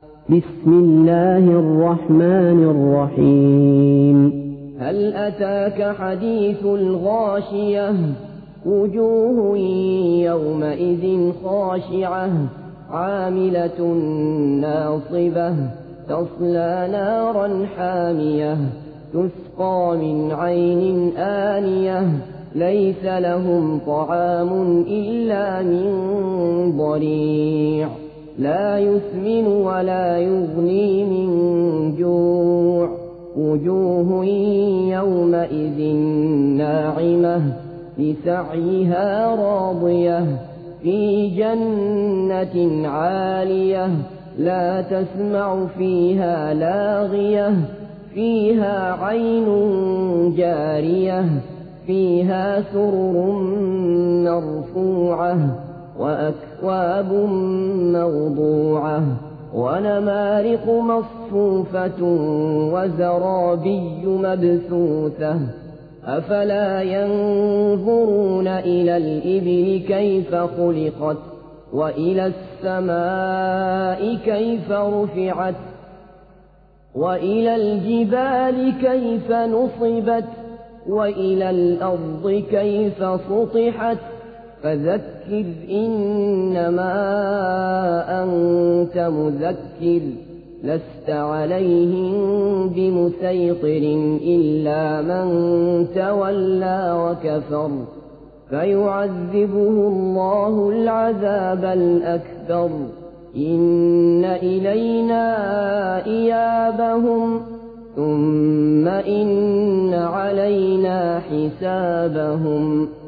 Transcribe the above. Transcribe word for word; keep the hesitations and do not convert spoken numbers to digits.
بسم الله الرحمن الرحيم هل أتاك حديث الغاشية وجوه يومئذ خاشعة عاملة ناصبة تصلى نارا حامية تسقى من عين آنية ليس لهم طعام إلا من ضريع لا يسمن ولا يغني من جوع وجوه يومئذ ناعمة لسعيها راضية في جنة عالية لا تسمع فيها لاغية فيها عين جارية فيها سرر مرفوعة وأكواب موضوعة ونمارق مصفوفة وزرابي مبثوثة أفلا ينظرون إلى الإبل كيف خلقت وإلى السماء كيف رفعت وإلى الجبال كيف نصبت وإلى الأرض كيف سطحت فذكر إنما أنت مذكر لست عليهم بمسيطر إلا من تولى وكفر فيعذبه الله العذاب الأكبر إن إلينا إيابهم ثم إن علينا حسابهم